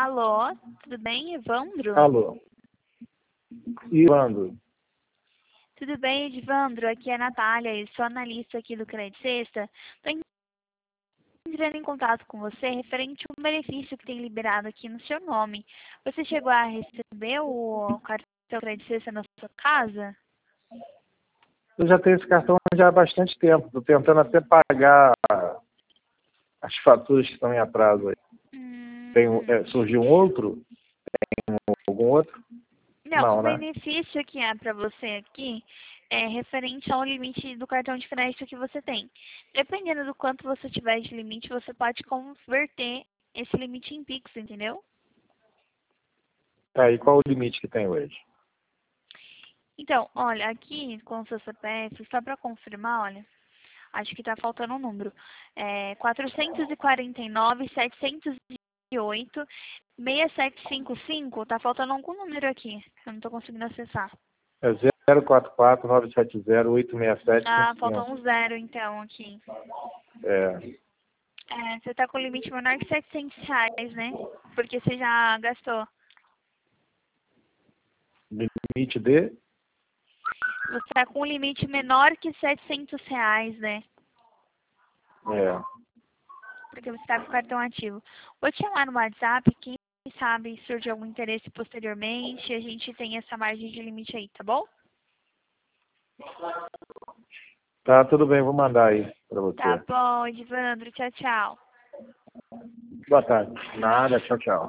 Alô, tudo bem, Evandro? Alô. Ivandro. Tudo bem, Edvandro? Aqui é a Natália, eu sou analista aqui do Credit Sexta. Estou entrando em contato com você referente ao benefício que tem liberado aqui no seu nome. Você chegou a receber o cartão Credit Sexta na sua casa? Eu já tenho esse cartão já há bastante tempo. Estou tentando até pagar as faturas que estão em atraso aí. Surgiu um outro? Tem algum outro? Não, o Não, né? benefício que é para você aqui é referente ao limite do cartão de crédito que você tem. Dependendo do quanto você tiver de limite, você pode converter esse limite em Pix, entendeu? Tá, e qual o limite que tem hoje? Então, olha, aqui com o seu CPF, só para confirmar, olha, acho que tá faltando um número. É 449-708-6755, tá faltando algum número aqui, eu não tô conseguindo acessar. É 044-970-86755. Ah, faltou um zero então aqui. É. Você tá com limite menor que R$ 700, né? Porque você já gastou. Limite de? Você tá com um limite menor que R$ 700, né? É. Porque você tá com o cartão ativo. Vou te chamar no WhatsApp, quem sabe surge algum interesse posteriormente, a gente tem essa margem de limite aí, tá bom? Tá, tudo bem, vou mandar aí para você. Tá bom, Edvandro, tchau, tchau. Boa tarde. Nada, tchau, tchau.